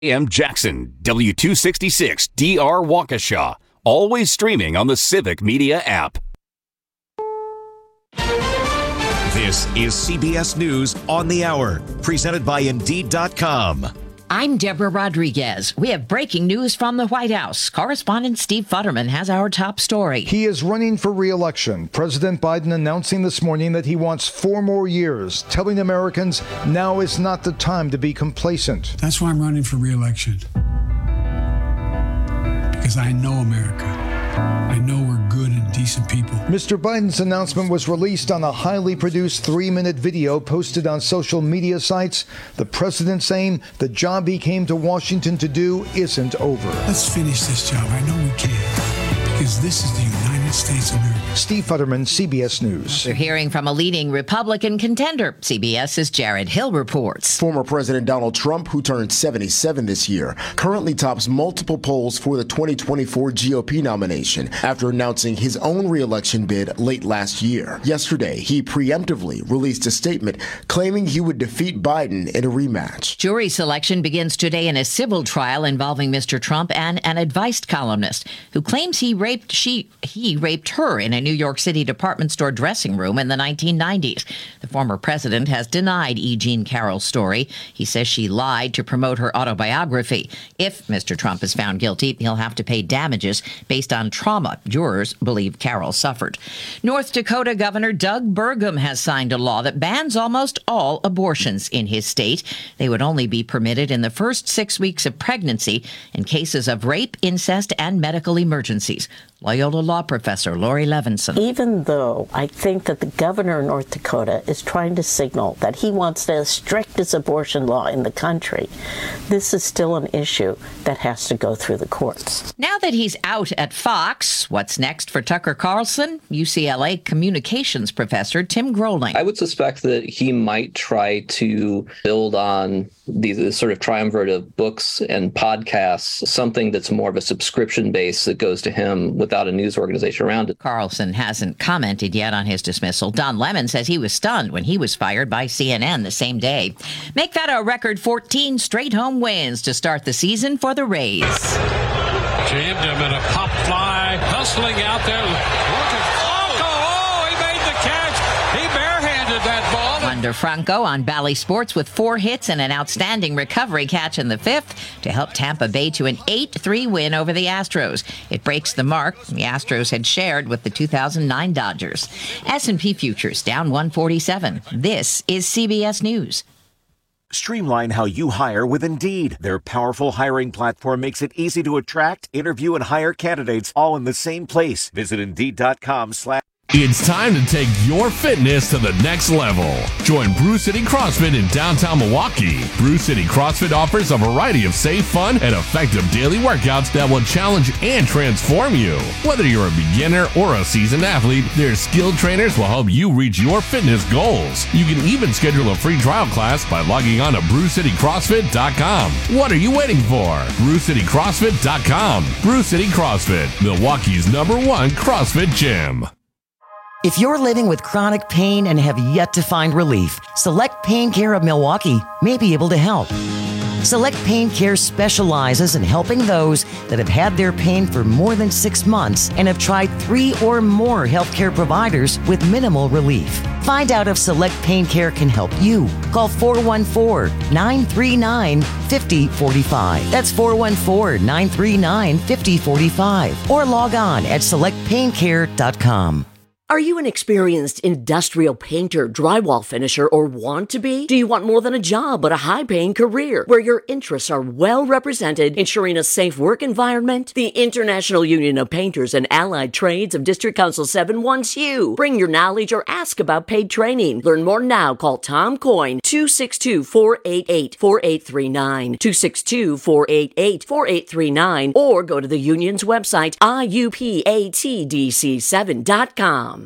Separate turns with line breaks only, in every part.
AM Jackson, W266 DR Waukesha. Always streaming on the Civic Media app.
This is CBS News on the Hour, presented by Indeed.com.
I'm Deborah Rodriguez. We have breaking news from the White House. Correspondent Steve Futterman has our top story.
He is running for re-election. President Biden announcing this morning that he wants 4 more years, telling Americans now is not the time to be complacent.
That's why I'm running for re-election. Because I know America. I know we're good and decent people.
Mr. Biden's announcement was released on a highly produced 3-minute video posted on social media sites. The president saying the job he came to Washington to do isn't over.
Let's finish this job. I know we can. Because this is the United States of America.
Steve Futterman, CBS News.
We're hearing from a leading Republican contender. CBS's Jared Hill reports.
Former President Donald Trump, who turned 77 this year, currently tops multiple polls for the 2024 GOP nomination after announcing his own re-election bid late last year. Yesterday, he preemptively released a statement claiming he would defeat Biden in a rematch.
Jury selection begins today in a civil trial involving Mr. Trump and an advice columnist who claims he raped her in a New York City department store dressing room in the 1990s. The former president has denied E. Jean Carroll's story. He says she lied to promote her autobiography. If Mr. Trump is found guilty, he'll have to pay damages based on trauma jurors believe Carroll suffered. North Dakota Governor Doug Burgum has signed a law that bans almost all abortions in his state. They would only be permitted in the first 6 weeks of pregnancy in cases of rape, incest, and medical emergencies. Loyola Law Professor Lori Levinson.
Even though I think that the governor of North Dakota is trying to signal that he wants the strictest abortion law in the country, this is still an issue that has to go through the courts.
Now that he's out at Fox, what's next for Tucker Carlson? UCLA communications professor Tim Groening.
I would suspect that he might try to build on these sort of triumvirate of books and podcasts, something that's more of a subscription base that goes to him without a news organization around it.
Carlson hasn't commented yet on his dismissal. Don Lemon says he was stunned when he was fired by CNN the same day. Make that a record 14 straight home wins to start the season for the Rays.
Jammed him in a pop fly, hustling out there. He made the catch. He barehanded that ball.
Wander Franco on Bally Sports with 4 hits and an outstanding recovery catch in the 5th to help Tampa Bay to an 8-3 win over the Astros. It breaks the mark the Astros had shared with the 2009 Dodgers. S&P futures down 147. This is CBS News.
Streamline how you hire with Indeed. Their powerful hiring platform makes it easy to attract, interview, and hire candidates all in the same place. Visit Indeed.com/.
It's time to take your fitness to the next level. Join Brew City CrossFit in downtown Milwaukee. Brew City CrossFit offers a variety of safe, fun, and effective daily workouts that will challenge and transform you. Whether you're a beginner or a seasoned athlete, their skilled trainers will help you reach your fitness goals. You can even schedule a free trial class by logging on to BrewCityCrossFit.com. What are you waiting for? BrewCityCrossFit.com. Brew City CrossFit, Milwaukee's #1 CrossFit gym.
If you're living with chronic pain and have yet to find relief, Select Pain Care of Milwaukee may be able to help. Select Pain Care specializes in helping those that have had their pain for more than 6 months and have tried 3 or more healthcare providers with minimal relief. Find out if Select Pain Care can help you. Call 414-939-5045. That's 414-939-5045. Or log on at selectpaincare.com.
Are you an experienced industrial painter, drywall finisher, or want to be? Do you want more than a job, but a high-paying career where your interests are well represented, ensuring a safe work environment? The International Union of Painters and Allied Trades of District Council 7 wants you. Bring your knowledge or ask about paid training. Learn more now. Call Tom Coyne, 262-488-4839, 262-488-4839, or go to the union's website, iupatdc7.com.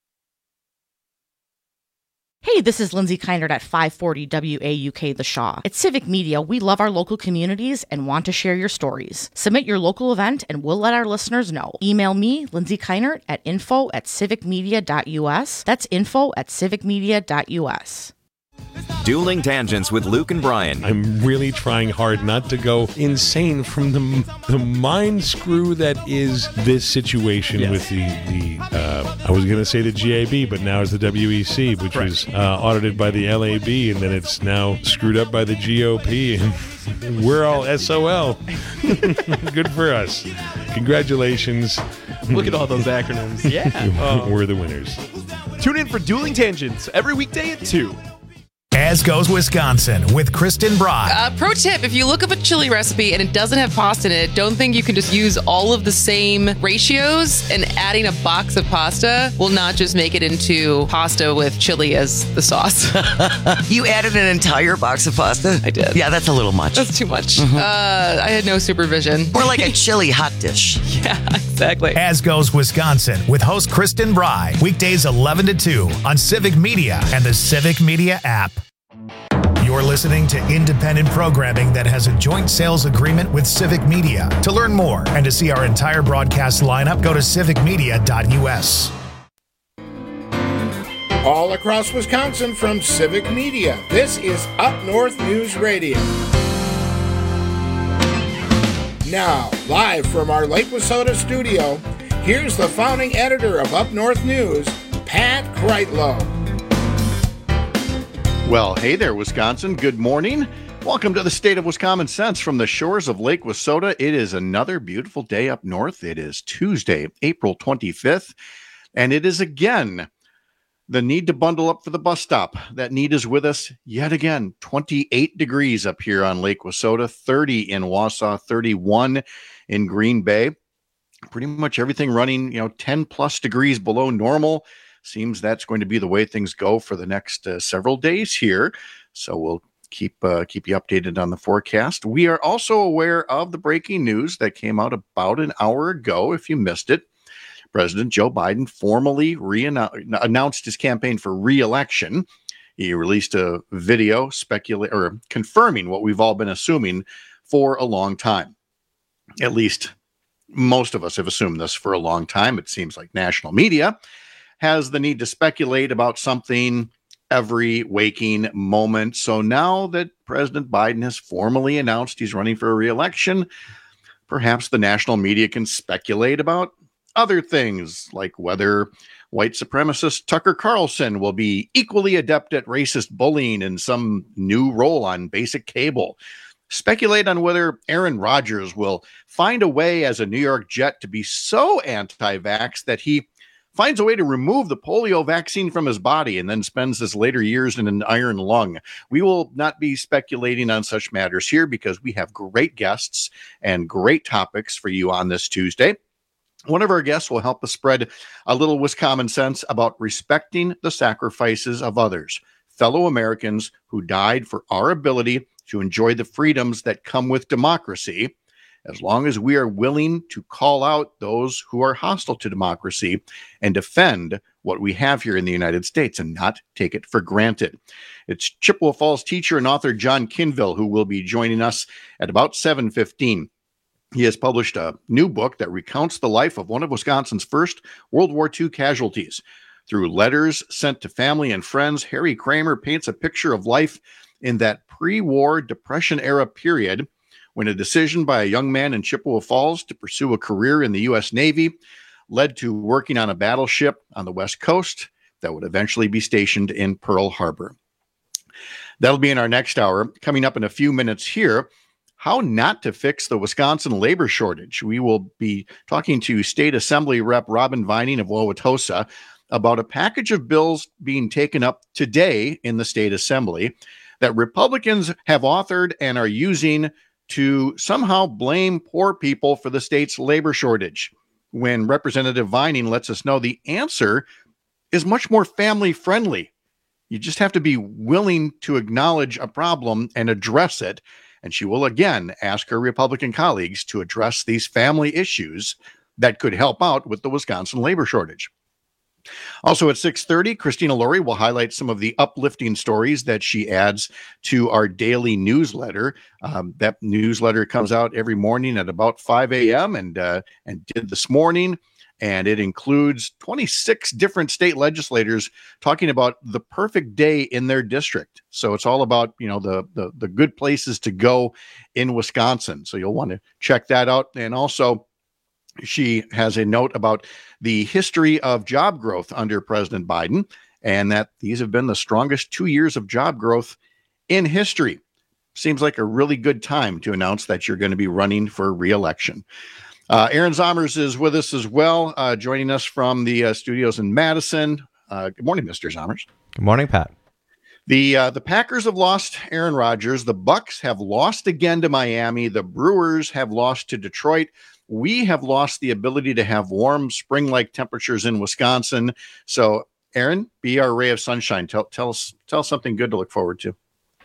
Hey, this is Lindsay Keinert at 540 WAUK The Shaw. At Civic Media, we love our local communities and want to share your stories. Submit your local event and we'll let our listeners know. Email me, Lindsay Keinert, at info@civicmedia.us. That's info@civicmedia.us.
Dueling Tangents with Luke and Brian.
I'm really trying hard not to go insane from the mind screw that is this situation with the I was going to say the GAB, but now it's the WEC, which was audited by the LAB, and then it's now screwed up by the GOP, and we're all SOL. Good for us. Congratulations.
Look at all those acronyms. Yeah.
We're the winners.
Tune in for Dueling Tangents every weekday at 2.
As Goes Wisconsin with Kristen Bry.
Pro tip, if you look up a chili recipe and it doesn't have pasta in it, don't think you can just use all of the same ratios, and adding a box of pasta will not just make it into pasta with chili as the sauce.
You added an entire box of pasta?
I did.
Yeah, that's a little much.
That's too much. I had no supervision.
More like a chili hot dish.
Yeah, exactly.
As Goes Wisconsin with host Kristen Bry. Weekdays 11 to 2 on Civic Media and the Civic Media app. You're listening to independent programming that has a joint sales agreement with Civic Media. To learn more and to see our entire broadcast lineup, go to civicmedia.us.
All across Wisconsin from Civic Media, this is Up North News Radio. Now, live from our Lake Wissota studio, here's the founding editor of Up North News, Pat Kreitlow.
Well, hey there, Wisconsin. Good morning. Welcome to the State of Wisconsin Sense from the shores of Lake Wissota. It is another beautiful day up north. It is Tuesday, April 25th, and it is again the need to bundle up for the bus stop. That need is with us yet again. 28 degrees up here on Lake Wissota, 30 in Wausau, 31 in Green Bay. Pretty much everything running, 10 plus degrees below normal. Seems that's going to be the way things go for the next several days here. So we'll keep you updated on the forecast. We are also aware of the breaking news that came out about an hour ago. If you missed it, President Joe Biden formally announced his campaign for re-election. He released a video confirming what we've all been assuming for a long time. At least most of us have assumed this for a long time. It seems like national media has the need to speculate about something every waking moment. So now that President Biden has formally announced he's running for a re-election, perhaps the national media can speculate about other things, like whether white supremacist Tucker Carlson will be equally adept at racist bullying in some new role on basic cable. Speculate on whether Aaron Rodgers will find a way as a New York Jet to be so anti-vax that he finds a way to remove the polio vaccine from his body and then spends his later years in an iron lung. We will not be speculating on such matters here because we have great guests and great topics for you on this Tuesday. One of our guests will help us spread a little Wisconsin sense about respecting the sacrifices of others, fellow Americans who died for our ability to enjoy the freedoms that come with democracy, as long as we are willing to call out those who are hostile to democracy and defend what we have here in the United States and not take it for granted. It's Chippewa Falls teacher and author John Kinville who will be joining us at about 7:15. He has published a new book that recounts the life of one of Wisconsin's first World War II casualties. Through letters sent to family and friends, Harry Kramer paints a picture of life in that pre-war Depression-era period when a decision by a young man in Chippewa Falls to pursue a career in the U.S. Navy led to working on a battleship on the West Coast that would eventually be stationed in Pearl Harbor. That'll be in our next hour. Coming up in a few minutes here, how not to fix the Wisconsin labor shortage. We will be talking to State Assembly Rep. Robin Vining of Wauwatosa about a package of bills being taken up today in the State Assembly that Republicans have authored and are using to somehow blame poor people for the state's labor shortage, when Representative Vining lets us know the answer is much more family-friendly. You just have to be willing to acknowledge a problem and address it, and she will again ask her Republican colleagues to address these family issues that could help out with the Wisconsin labor shortage. Also at 6:30, Christina Laurie will highlight some of the uplifting stories that she adds to our daily newsletter. That newsletter comes out every morning at about 5 a.m. and did this morning. and it includes 26 different state legislators talking about the perfect day in their district. So it's all about, the good places to go in Wisconsin. So you'll want to check that out. And also, she has a note about the history of job growth under President Biden, and that these have been the strongest 2 years of job growth in history. Seems like a really good time to announce that you're going to be running for re-election. Aaron Zomers is with us as well, joining us from the studios in Madison. Good morning, Mr. Zomers.
Good morning, Pat.
The Packers have lost Aaron Rodgers. The Bucks have lost again to Miami. The Brewers have lost to Detroit. We have lost the ability to have warm spring-like temperatures in Wisconsin. So, Aaron, be our ray of sunshine. Tell us something good to look forward to.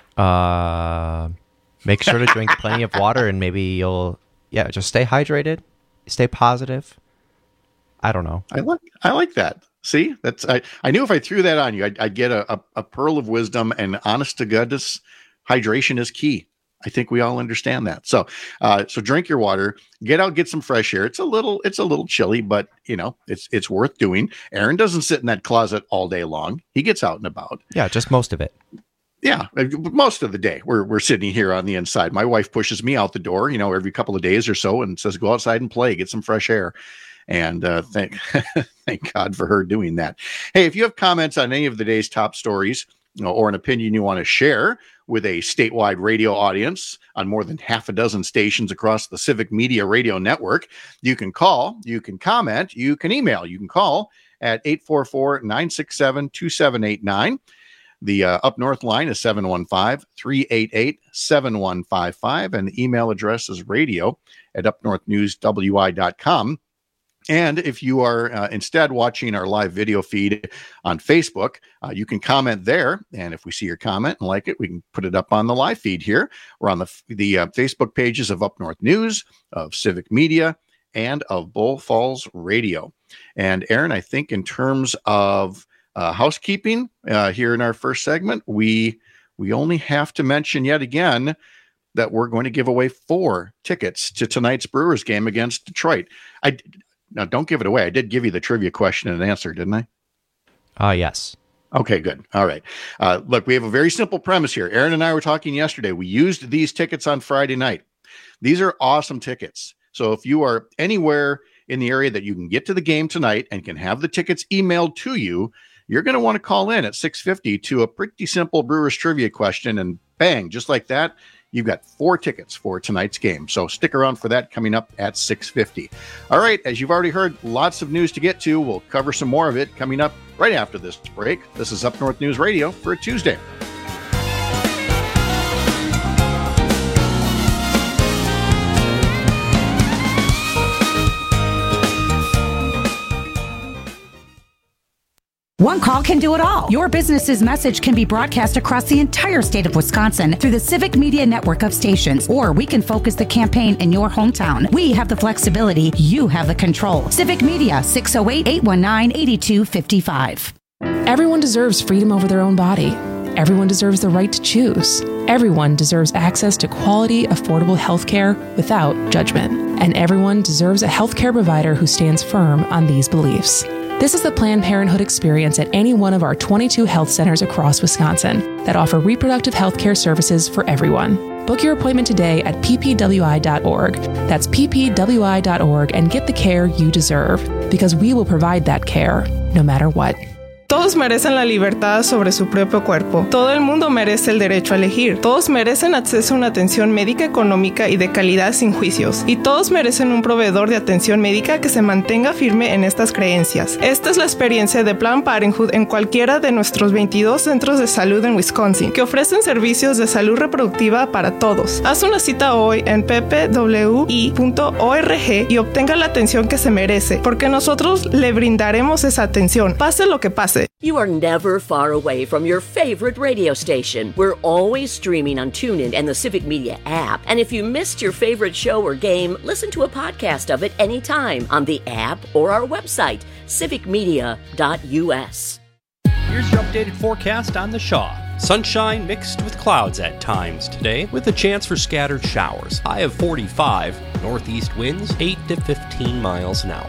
Make sure to drink plenty of water, and maybe just stay hydrated. Stay positive. I don't know.
I like that. See, I knew if I threw that on you, I'd get a pearl of wisdom, and honest to goodness, hydration is key. I think we all understand that. So drink your water, get out, get some fresh air. It's a little chilly, but it's worth doing. Aaron doesn't sit in that closet all day long. He gets out and about.
Yeah, just most of it.
Yeah, most of the day we're sitting here on the inside. My wife pushes me out the door, every couple of days or so, and says, "Go outside and play, get some fresh air." And thank God for her doing that. Hey, if you have comments on any of the day's top stories, or an opinion you want to share with a statewide radio audience on more than half a dozen stations across the Civic Media Radio Network, you can call, you can comment, you can email. You can call at 844-967-2789. The Up North line is 715-388-7155, and the email address is radio@upnorthnewswi.com. And if you are instead watching our live video feed on Facebook, you can comment there. And if we see your comment and like it, we can put it up on the live feed here. We're on the Facebook pages of Up North News, of Civic Media, and of Bull Falls Radio. And Aaron, I think in terms of housekeeping here in our first segment, we only have to mention yet again that we're going to give away 4 tickets to tonight's Brewers game against Detroit. Now, don't give it away. I did give you the trivia question and answer, didn't I?
Yes.
Okay, good. All right. Look, we have a very simple premise here. Aaron and I were talking yesterday. We used these tickets on Friday night. These are awesome tickets. So if you are anywhere in the area that you can get to the game tonight and can have the tickets emailed to you, you're going to want to call in at 6:50 to a pretty simple Brewers trivia question, and bang, just like that, you've got 4 tickets for tonight's game. So stick around for that coming up at 6:50. All right, as you've already heard, lots of news to get to. We'll cover some more of it coming up right after this break. This is Up North News Radio for a Tuesday.
One call can do it all. Your business's message can be broadcast across the entire state of Wisconsin through the Civic Media network of stations, or we can focus the campaign in your hometown. We have the flexibility. You have the control. Civic Media, 608-819-8255.
Everyone deserves freedom over their own body. Everyone deserves the right to choose. Everyone deserves access to quality, affordable health care without judgment. And everyone deserves a health care provider who stands firm on these beliefs. This is the Planned Parenthood experience at any one of our 22 health centers across Wisconsin that offer reproductive health care services for everyone. Book your appointment today at ppwi.org. That's ppwi.org, and get the care you deserve, because we will provide that care no matter what.
Todos merecen la libertad sobre su propio cuerpo. Todo el mundo merece el derecho a elegir. Todos merecen acceso a una atención médica económica y de calidad sin juicios. Y todos merecen un proveedor de atención médica que se mantenga firme en estas creencias. Esta es la experiencia de Planned Parenthood en cualquiera de nuestros 22 centros de salud en Wisconsin, que ofrecen servicios de salud reproductiva para todos. Haz una cita hoy en ppwi.org y obtenga la atención que se merece, porque nosotros le brindaremos esa atención, pase lo que pase.
You are never far away from your favorite radio station. We're always streaming on TuneIn and the Civic Media app. And if you missed your favorite show or game, listen to a podcast of it anytime on the app or our website, civicmedia.us.
Here's your updated forecast on the Shaw. Sunshine mixed with clouds at times today, with a chance for scattered showers. High of 45, northeast winds 8 to 15 miles an hour.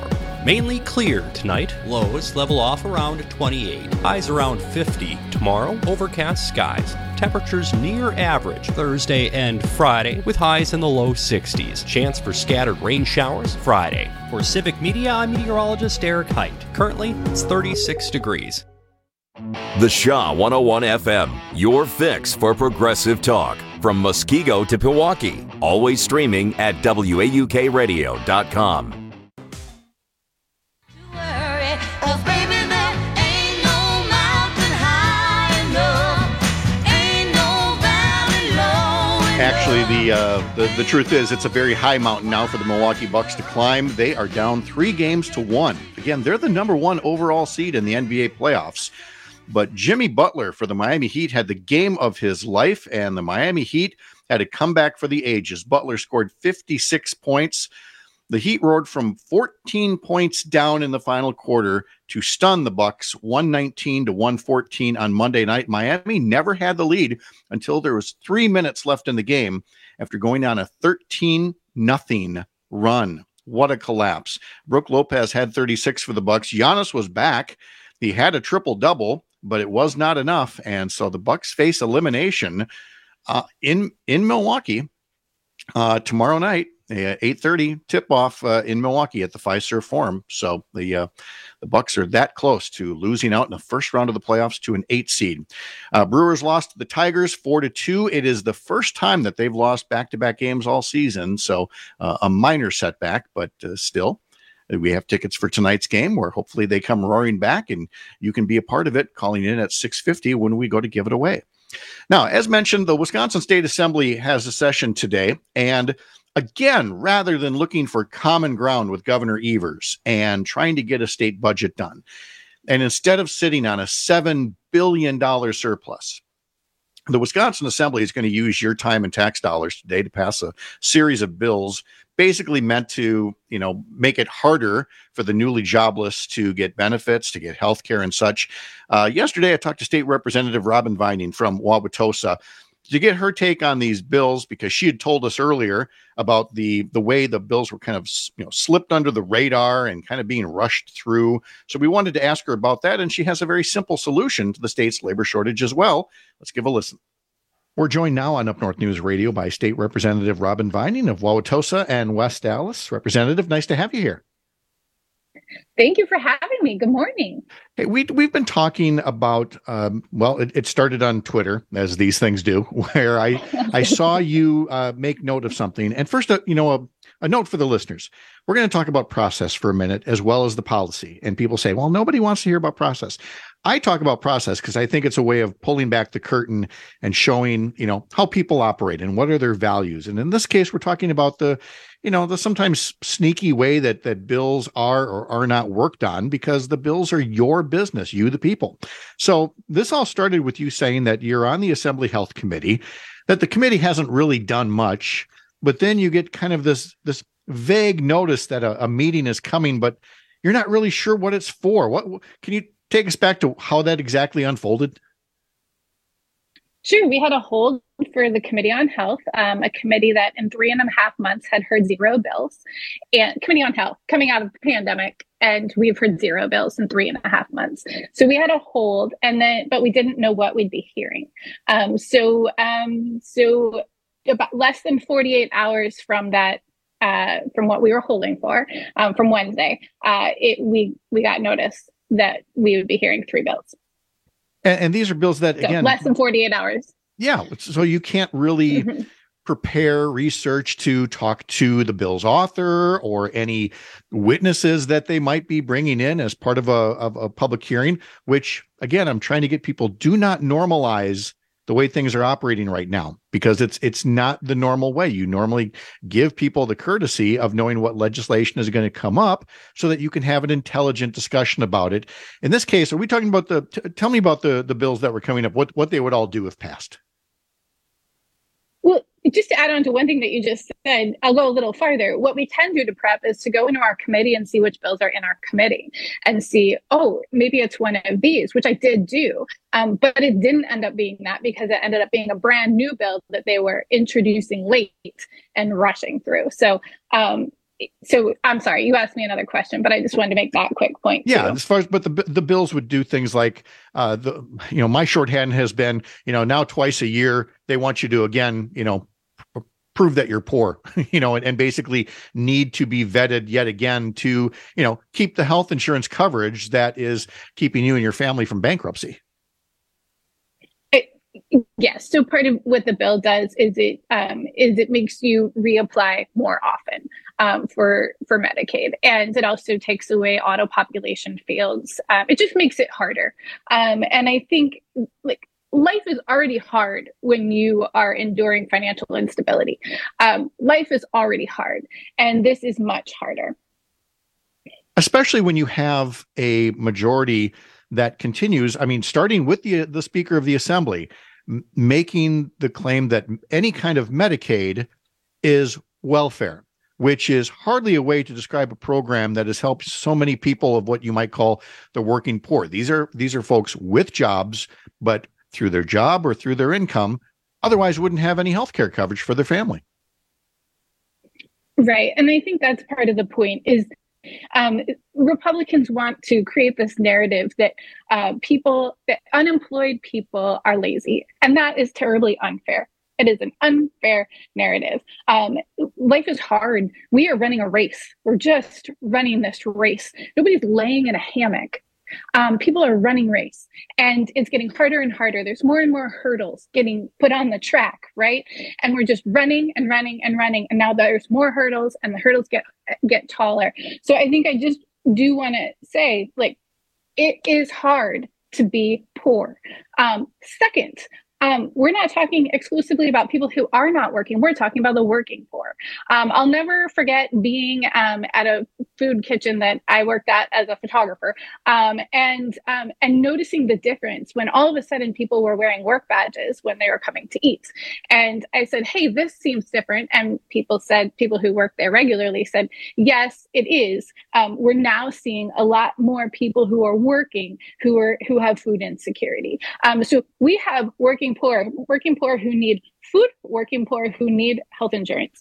Mainly clear tonight. Lows level off around 28. Highs around 50. Tomorrow, overcast skies. Temperatures near average Thursday and Friday with highs in the low 60s. Chance for scattered rain showers Friday. For Civic Media, I'm meteorologist Eric Height. Currently, it's 36 degrees.
The Shaw 101 FM, your fix for progressive talk. From Muskego to Pewaukee. Always streaming at WAUKradio.com.
Actually, the truth is it's a very high mountain now for the Milwaukee Bucks to climb. They are down 3-1. Again, they're the number 1 overall seed in the NBA playoffs. But Jimmy Butler for the Miami Heat had the game of his life, and the Miami Heat had a comeback for the ages. Butler scored 56 points. The Heat roared from 14 points down in the final quarter to stun the Bucks 119-114 on Monday night. Miami never had the lead until there was 3 minutes left in the game after going on a 13-0 run. What a collapse. Brook Lopez had 36 for the Bucks. Giannis was back. He had a triple-double, but it was not enough. And so the Bucks face elimination in Milwaukee tomorrow night. 8:30 tip-off in Milwaukee at the Fiserv Forum. So the Bucks are that close to losing out in the first round of the playoffs to an 8 seed. Brewers lost to the Tigers 4-2. It is the first time that they've lost back-to-back games all season. So a minor setback, but still. We have tickets for tonight's game where hopefully they come roaring back and you can be a part of it, calling in at 6:50 when we go to give it away. Now, as mentioned, the Wisconsin State Assembly has a session today, and again, rather than looking for common ground with Governor Evers and trying to get a state budget done, and instead of sitting on a $7 billion surplus, the Wisconsin Assembly is going to use your time and tax dollars today to pass a series of bills basically meant to, make it harder for the newly jobless to get benefits, to get health care and such. Yesterday, I talked to State Representative Robin Vining from Wauwatosa to get her take on these bills, because she had told us earlier about the way the bills were kind of slipped under the radar and kind of being rushed through. So we wanted to ask her about that, and she has a very simple solution to the state's labor shortage as well. Let's give a listen. We're joined now on Up North News Radio by State Representative Robin Vining of Wauwatosa and West Dallas. Representative, nice to have you here.
Thank you for having me. Good morning.
Hey, we've been talking about, it started on Twitter, as these things do, where I saw you make note of something. And first, a note for the listeners. We're going to talk about process for a minute, as well as the policy. And people say, well, nobody wants to hear about process. I talk about process because I think it's a way of pulling back the curtain and showing, how people operate and what are their values. And in this case, we're talking about the sometimes sneaky way that bills are or are not worked on, because the bills are your business, you, the people. So this all started with you saying that you're on the Assembly Health Committee, that the committee hasn't really done much, but then you get kind of this vague notice that a meeting is coming, but you're not really sure what it's for. What can you take us back to how that exactly unfolded?
Sure. We had a hold for the Committee on Health, a committee that in 3.5 months had heard 0 bills, and Committee on Health coming out of the pandemic. And we've heard 0 bills in 3.5 months. So we had a hold, but we didn't know what we'd be hearing. So about less than 48 hours from that, from what we were holding for, from Wednesday, we got notice that we would be hearing 3 bills.
And these are bills that, again,
less than 48 hours.
Yeah. So you can't really prepare research to talk to the bill's author or any witnesses that they might be bringing in as part of a public hearing, which, again, I'm trying to get people, do not normalize the way things are operating right now, because it's not the normal way. You normally give people the courtesy of knowing what legislation is going to come up so that you can have an intelligent discussion about it. In this case, are we talking about tell me about the bills that were coming up, what they would all do if passed?
Well, just to add on to one thing that you just said, I'll go a little farther. What we can do to prep is to go into our committee and see which bills are in our committee and see, maybe it's one of these, which I did do. But it didn't end up being that, because it ended up being a brand new bill that they were introducing late and rushing through. So So I'm sorry, you asked me another question, but I just wanted to make that quick point.
Yeah,
too.
as far as, but the bills would do things like my shorthand has been, now twice a year they want you to again, prove that you're poor, and basically need to be vetted yet again to, keep the health insurance coverage that is keeping you and your family from bankruptcy.
Yes. So part of what the bill does is it makes you reapply more often for Medicaid, and it also takes away auto population fields. It just makes it harder. And I think life is already hard when you are enduring financial instability. Life is already hard, and this is much harder.
Especially when you have a majority that continues. I mean, starting with the Speaker of the Assembly, making the claim that any kind of Medicaid is welfare, which is hardly a way to describe a program that has helped so many people of what you might call the working poor. These are folks with jobs, but through their job or through their income, otherwise wouldn't have any health care coverage for their family.
Right. And I think that's part of the point is Republicans want to create this narrative that that unemployed people are lazy, and that is terribly unfair. It is an unfair narrative. Life is hard. We are running a race. We're just running this race. Nobody's laying in a hammock. People are running race, and it's getting harder and harder. There's more and more hurdles getting put on the track, right? And we're just running and running and running. And now there's more hurdles, and the hurdles get taller. So I think I just do want to say, it is hard to be poor. Second, we're not talking exclusively about people who are not working. We're talking about the working poor. I'll never forget being at a food kitchen that I worked at as a photographer, and noticing the difference when all of a sudden people were wearing work badges when they were coming to eat. And I said, "Hey, this seems different." And people who work there regularly said, "Yes, it is. We're now seeing a lot more people who are working who have food insecurity." So we have working poor who need food, working poor who need health insurance.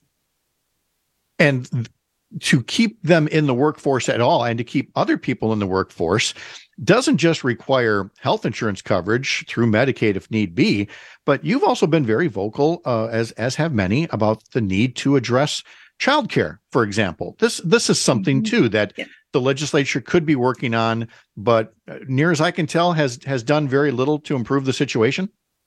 And to keep them in the workforce at all, and to keep other people in the workforce, doesn't just require health insurance coverage through Medicaid if need be, but you've also been very vocal, as have many, about the need to address childcare, for example. This is something too that the legislature could be working on, but near as I can tell, has done very little to improve the situation.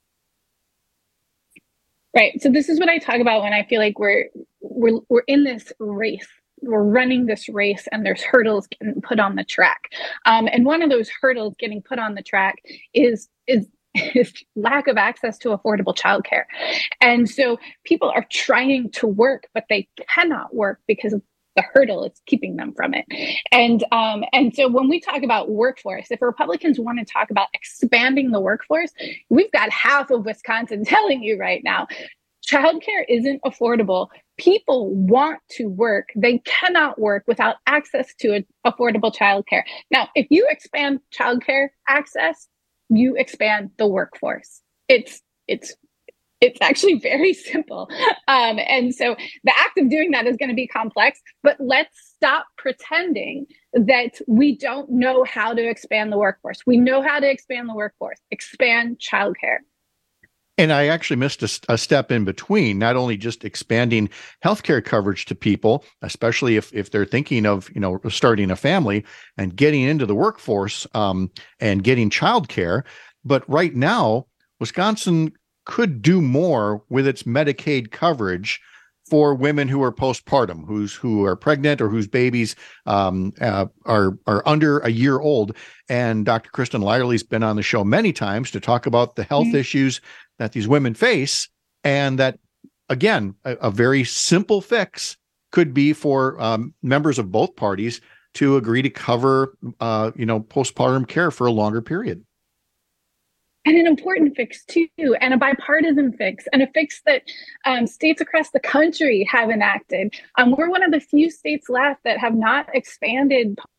Right. So this is what I talk about when I feel like we're in this race. We're running this race, and there's hurdles getting put on the track. And one of those hurdles getting put on the track is lack of access to affordable childcare. And so people are trying to work, but they cannot work because of the hurdle is keeping them from it. And so when we talk about workforce, if Republicans want to talk about expanding the workforce, we've got half of Wisconsin telling you right now, childcare isn't affordable. People want to work. They cannot work without access to affordable childcare. Now, if you expand childcare access, you expand the workforce. It's actually very simple. And so the act of doing that is going to be complex, but let's stop pretending that we don't know how to expand the workforce. We know how to expand the workforce. Expand childcare.
And I actually missed a step in between, not only just expanding healthcare coverage to people, especially if they're thinking of, starting a family and getting into the workforce, and getting childcare. But right now, Wisconsin could do more with its Medicaid coverage for women who are postpartum, who are pregnant or whose babies are under a year old. And Dr. Kristen Lyerly's been on the show many times to talk about the health issues that these women face, and that, again, a very simple fix could be for members of both parties to agree to cover, postpartum care for a longer period.
And an important fix, too, and a bipartisan fix, and a fix that states across the country have enacted. We're one of the few states left that have not expanded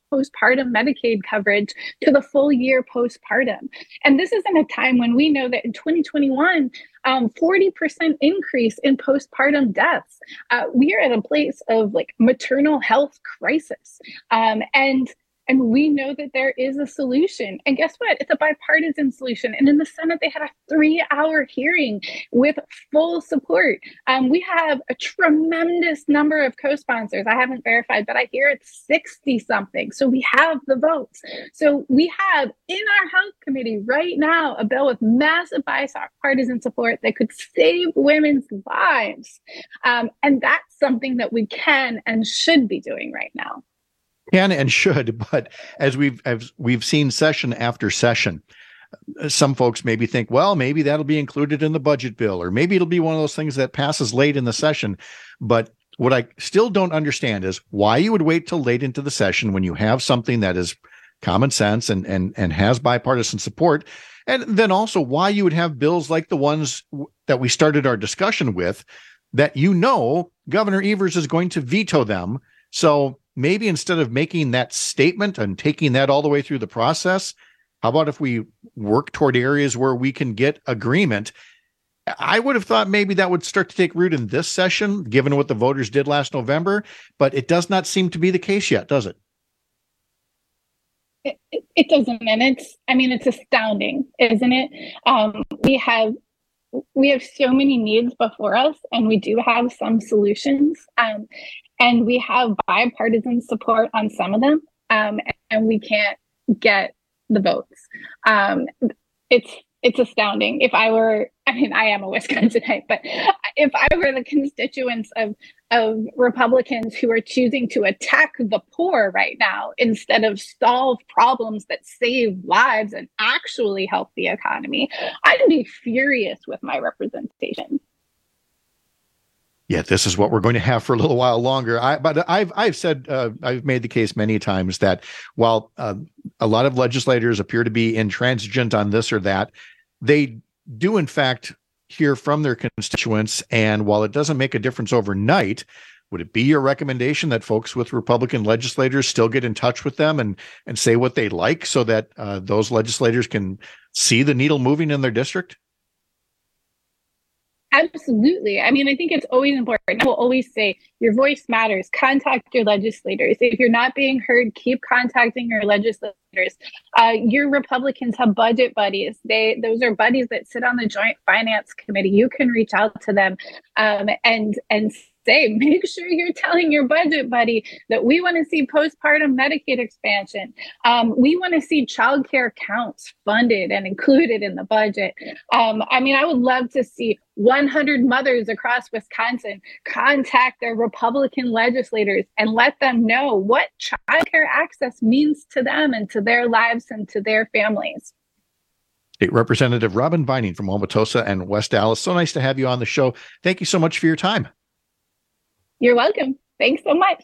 postpartum Medicaid coverage to the full year postpartum. And this is in a time when we know that in 2021, 40% increase in postpartum deaths. We are at a place of like maternal health crisis. And we know that there is a solution. And guess what? It's a bipartisan solution. And in the Senate, they had a 3-hour hearing with full support. We have a tremendous number of co-sponsors. I haven't verified, but I hear it's 60 something. So we have the votes. So we have in our Health Committee right now a bill with massive bipartisan support that could save women's lives. And that's something that we can and should be doing right now.
Can and should, but as we've seen session after session, some folks maybe think, well, maybe that'll be included in the budget bill, or maybe it'll be one of those things that passes late in the session. But what I still don't understand is why you would wait till late into the session when you have something that is common sense and has bipartisan support, and then also why you would have bills like the ones that we started our discussion with, that Governor Evers is going to veto them. So maybe instead of making that statement and taking that all the way through the process, how about if we work toward areas where we can get agreement? I would have thought maybe that would start to take root in this session, given what the voters did last November, but it does not seem to be the case yet, does it?
It doesn't, and it's astounding, isn't it? We have so many needs before us, and we do have some solutions. And we have bipartisan support on some of them, and we can't get the votes. It's astounding. If I am a Wisconsinite, but if I were the constituents of Republicans who are choosing to attack the poor right now instead of solve problems that save lives and actually help the economy, I'd be furious with my representation.
Yeah, this is what we're going to have for a little while longer. But I've said, I've made the case many times that while a lot of legislators appear to be intransigent on this or that, they do in fact hear from their constituents. And while it doesn't make a difference overnight, would it be your recommendation that folks with Republican legislators still get in touch with them and say what they like so that those legislators can see the needle moving in their district?
Absolutely. I think it's always important. I will always say your voice matters. Contact your legislators. If you're not being heard, keep contacting your legislators. Your Republicans have budget buddies. Those are buddies that sit on the Joint Finance Committee. You can reach out to them and say, make sure you're telling your budget buddy that we want to see postpartum Medicaid expansion. We want to see childcare counts funded and included in the budget. I would love to see 100 mothers across Wisconsin contact their Republican legislators and let them know what childcare access means to them and to their lives and to their families.
State Representative Robin Vining from Wauwatosa and West Allis. So nice to have you on the show. Thank you so much for your time.
You're welcome. Thanks so much.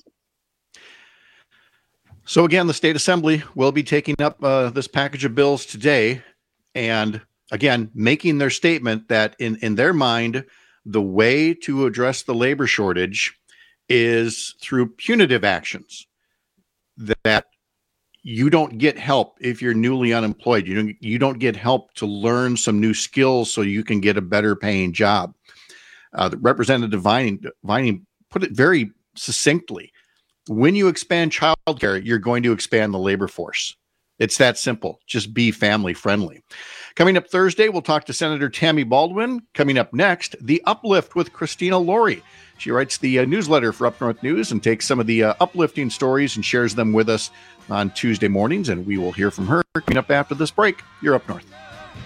So again, the State Assembly will be taking up this package of bills today, and again, making their statement that in their mind, the way to address the labor shortage is through punitive actions, that you don't get help if you're newly unemployed. You don't get help to learn some new skills so you can get a better paying job. Representative Vining put it very succinctly. When you expand childcare, you're going to expand the labor force. It's that simple. Just be family friendly. Coming up Thursday, we'll talk to Senator Tammy Baldwin. Coming up next, The Uplift with Christina Laurie. She writes the newsletter for Up North News and takes some of the uplifting stories and shares them with us on Tuesday mornings, and we will hear from her coming up after this break. You're Up North.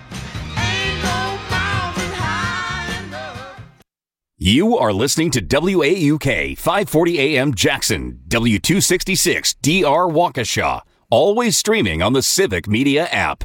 You are listening to WAUK 540 AM Jackson, W266 DR Waukesha, always streaming on the Civic Media app.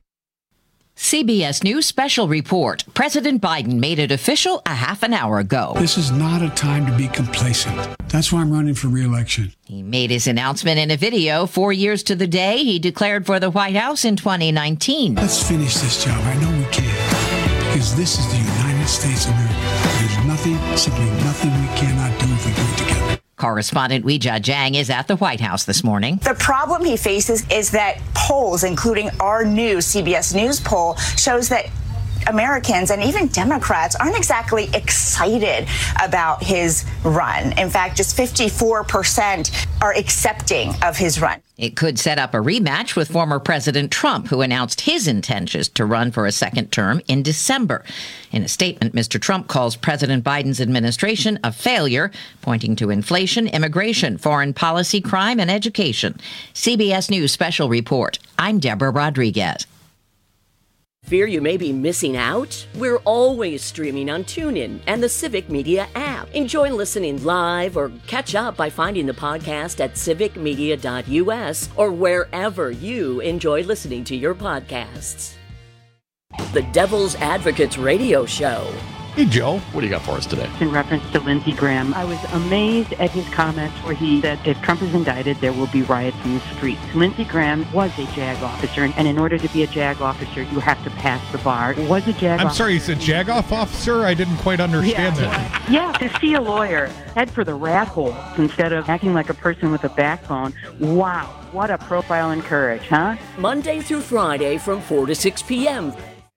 CBS News special report. President Biden made it official a half an hour ago.
This is not a time to be complacent. That's why I'm running for re-election.
He made his announcement in a video 4 years to the day he declared for the White House in 2019.
Let's finish this job. I know we can, because this is the United States of America. There's nothing, simply nothing we cannot do if we do it together.
Correspondent Weijia Jiang is at the White House this morning.
The problem he faces is that polls, including our new CBS News poll, shows that Americans and even Democrats aren't exactly excited about his run. In fact, just 54% are accepting of his run.
It could set up a rematch with former President Trump, who announced his intentions to run for a second term in December. In a statement, Mr. Trump calls President Biden's administration a failure, pointing to inflation, immigration, foreign policy, crime, and education. CBS News Special Report. I'm Deborah Rodriguez.
Fear you may be missing out? We're always streaming on TuneIn and the Civic Media app. Enjoy listening live or catch up by finding the podcast at civicmedia.us or wherever you enjoy listening to your podcasts. The Devil's Advocates Radio Show.
Hey, Joe, what do you got for us today?
In reference to Lindsey Graham, I was amazed at his comments where he said if Trump is indicted, there will be riots in the streets. Lindsey Graham was a JAG officer, and in order to be a JAG officer, you have to pass the bar. Was a JAG
I'm sorry, you said JAG-off officer? I didn't quite understand that.
Yeah, to see a lawyer head for the rat hole instead of acting like a person with a backbone. Wow, what a profile in courage, huh?
Monday through Friday from 4 to 6 p.m.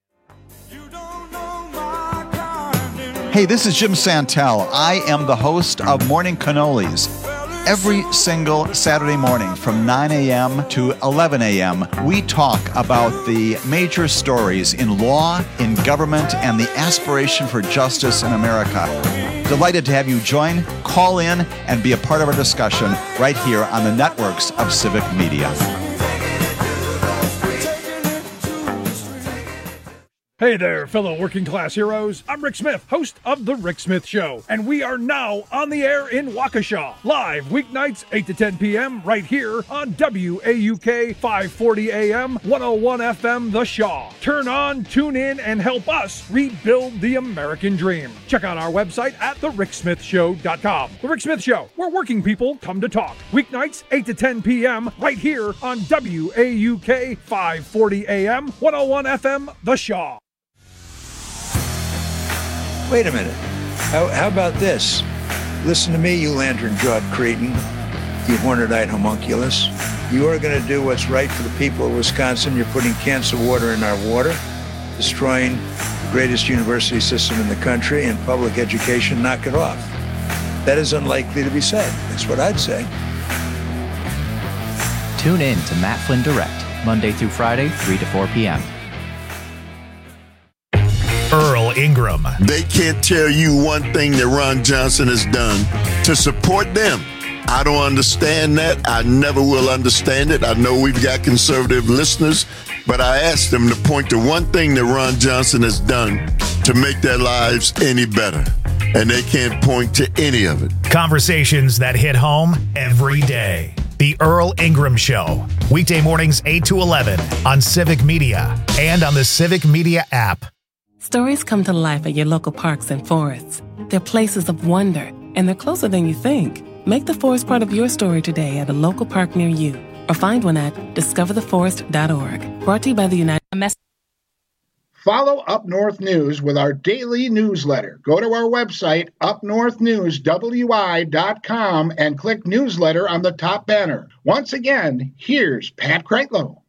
Hey, this is Jim Santel. I am the host of Morning Cannolis. Every single Saturday morning from 9 a.m. to 11 a.m., we talk about the major stories in law, in government, and the aspiration for justice in America. Delighted to have you join, call in, and be a part of our discussion right here on the networks of Civic Media.
Hey there, fellow working class heroes. I'm Rick Smith, host of The Rick Smith Show, and we are now on the air in Waukesha, live weeknights 8 to 10 p.m. right here on WAUK 540 AM, 101 FM The Shaw. Turn on, tune in, and help us rebuild the American dream. Check out our website at thericksmithshow.com. The Rick Smith Show, where working people come to talk. Weeknights 8 to 10 p.m. right here on WAUK 540 AM, 101 FM The Shaw.
Wait a minute. How about this? Listen to me, you lantern-jawed cretin, you horned-eyed homunculus. You are going to do what's right for the people of Wisconsin. You're putting cancer water in our water, destroying the greatest university system in the country, and public education. Knock it off. That is unlikely to be said. That's what I'd say.
Tune in to Matt Flynn Direct, Monday through Friday, 3 to 4 p.m.
Earl Ingram.
They can't tell you one thing that Ron Johnson has done to support them. I don't understand that. I never will understand it. I know we've got conservative listeners, but I asked them to point to one thing that Ron Johnson has done to make their lives any better. And they can't point to any of it.
Conversations that hit home every day. The Earl Ingram Show. Weekday mornings 8 to 11 on Civic Media and on the Civic Media app.
Stories come to life at your local parks and forests. They're places of wonder, and they're closer than you think. Make the forest part of your story today at a local park near you, or find one at discovertheforest.org. Brought to you by the United States.
Follow Up North News with our daily newsletter. Go to our website, upnorthnewswi.com, and click newsletter on the top banner. Once again, here's Pat Kreitlow.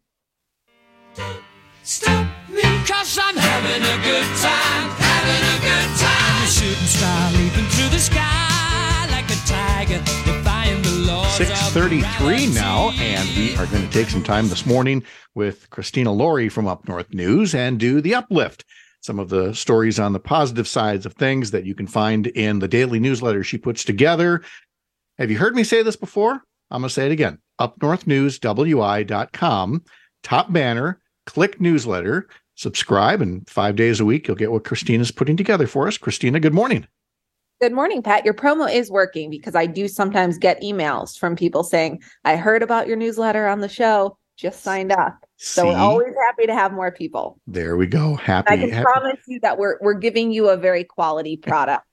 Stop me, 'cause I'm having a good time, having a good time. A shooting star leaping through the sky like a tiger, defying the laws.
6:33 now, and we are going to take some time this morning with Christina Laurie from Up North News and do the uplift. Some of the stories on the positive sides of things that you can find in the daily newsletter she puts together. Have you heard me say this before? I'm going to say it again. upnorthnewswi.com, top banner. Click newsletter, subscribe, and 5 days a week, you'll get what Christina's putting together for us. Christina, good morning.
Good morning, Pat. Your promo is working because I do sometimes get emails from people saying, I heard about your newsletter on the show, just signed up. So we're always happy to have more people.
There we go. Happy.
I can promise you that we're giving you a very quality product.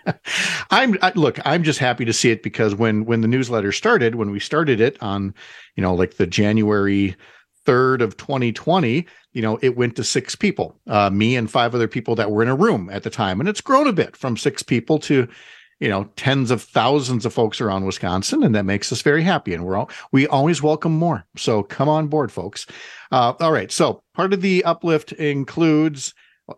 I'm just happy to see it because when the newsletter started, when we started it on, like the January 3rd of 2020, it went to 6 people, me and 5 other people that were in a room at the time. And it's grown a bit from 6 people to, tens of thousands of folks around Wisconsin, and that makes us very happy. And we always welcome more. So come on board, folks. All right. So part of the uplift includes,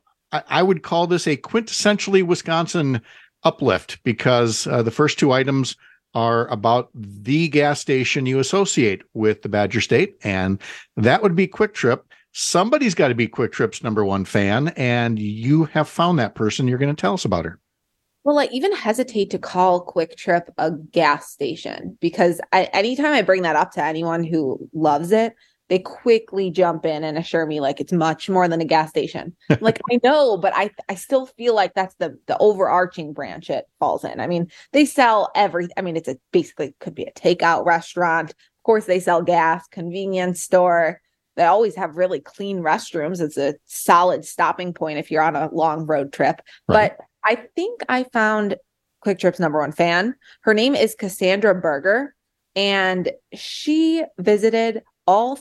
I would call this a quintessentially Wisconsin uplift, because the first two items are about the gas station you associate with the Badger State, and that would be Quick Trip. Somebody's got to be Quick Trip's number one fan, and you have found that person. You're going to tell us about her.
Well, I even hesitate to call Quick Trip a gas station, because anytime I bring that up to anyone who loves it, they quickly jump in and assure me like it's much more than a gas station. Like, I know, but I still feel like that's the overarching branch it falls in. I mean, they sell everything. I mean, it's basically could be a takeout restaurant. Of course, they sell gas, convenience store. They always have really clean restrooms. It's a solid stopping point if you're on a long road trip. Right. But I think I found Quick Trip's number one fan. Her name is Cassandra Berger, and she visited all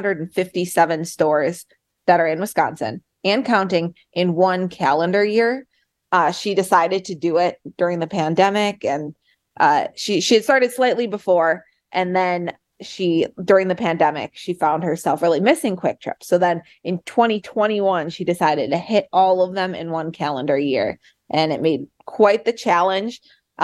457 stores that are in Wisconsin and counting in one calendar year. She decided to do it during the pandemic, and she had started slightly before, and then during the pandemic, she found herself really missing Quick Trip. So then in 2021, she decided to hit all of them in one calendar year, and it made quite the challenge.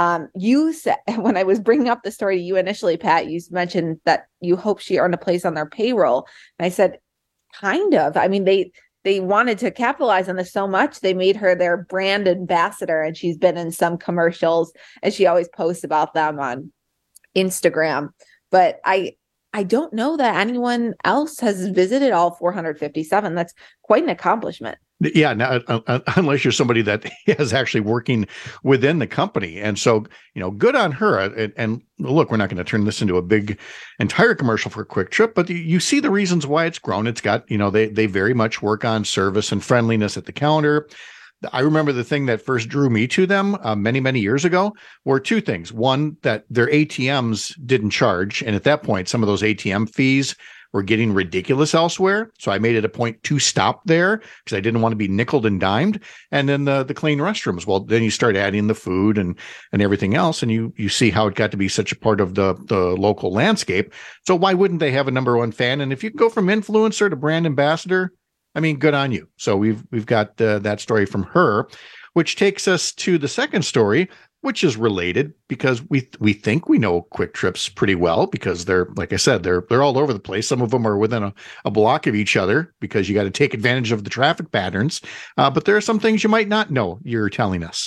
You said, when I was bringing up the story to you initially, Pat, you mentioned that you hope she earned a place on their payroll. And I said, kind of. I mean, they wanted to capitalize on this so much, they made her their brand ambassador, and she's been in some commercials, and she always posts about them on Instagram. But I don't know that anyone else has visited all 457. That's quite an accomplishment.
Yeah, now, unless you're somebody that is actually working within the company. And so, good on her. And look, we're not going to turn this into a big entire commercial for Quick Trip, but you see the reasons why it's grown. It's got, they very much work on service and friendliness at the counter. I remember the thing that first drew me to them many, many years ago were two things. One, that their ATMs didn't charge. And at that point, some of those ATM fees were getting ridiculous elsewhere. So I made it a point to stop there because I didn't want to be nickeled and dimed. And then the clean restrooms. Well, then you start adding the food and everything else. And you see how it got to be such a part of the local landscape. So why wouldn't they have a number one fan? And if you go from influencer to brand ambassador, I mean, good on you. So we've got that story from her, which takes us to the second story, which is related because we think we know Quick Trips pretty well because they're, like I said, they're all over the place. Some of them are within a block of each other because you got to take advantage of the traffic patterns. But there are some things you might not know you're telling us.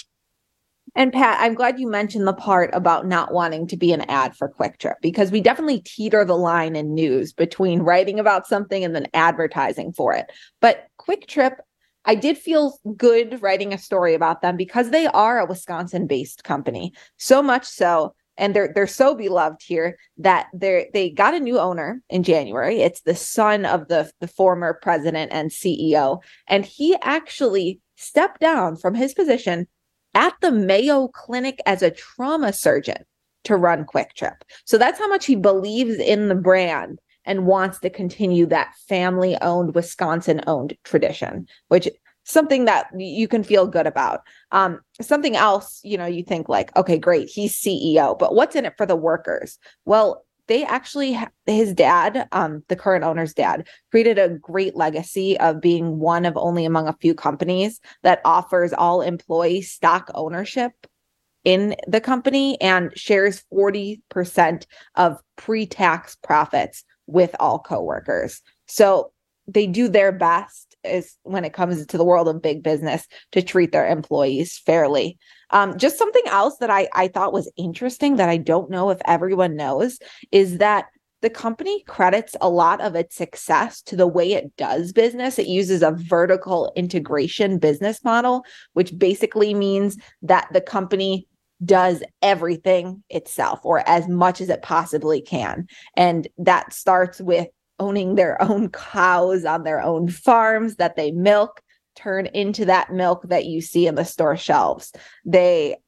And Pat, I'm glad you mentioned the part about not wanting to be an ad for Quick Trip, because we definitely teeter the line in news between writing about something and then advertising for it. But Quick Trip, I did feel good writing a story about them because they are a Wisconsin-based company. So much so, and they're so beloved here that they got a new owner in January. It's the son of the former president and CEO, and he actually stepped down from his position at the Mayo Clinic as a trauma surgeon to run Quick Trip. So that's how much he believes in the brand and wants to continue that family-owned, Wisconsin-owned tradition, which is something that you can feel good about. Something else, you think like, okay, great, he's CEO, but what's in it for the workers? Well, they actually, his dad, the current owner's dad, created a great legacy of being one of only among a few companies that offers all employees stock ownership in the company and shares 40% of pre-tax profits with all coworkers. So they do their best is when it comes to the world of big business to treat their employees fairly. Just something else that I thought was interesting that I don't know if everyone knows is that the company credits a lot of its success to the way it does business. It uses a vertical integration business model, which basically means that the company does everything itself or as much as it possibly can. And that starts with owning their own cows on their own farms that they milk, turn into that milk that you see in the store shelves. They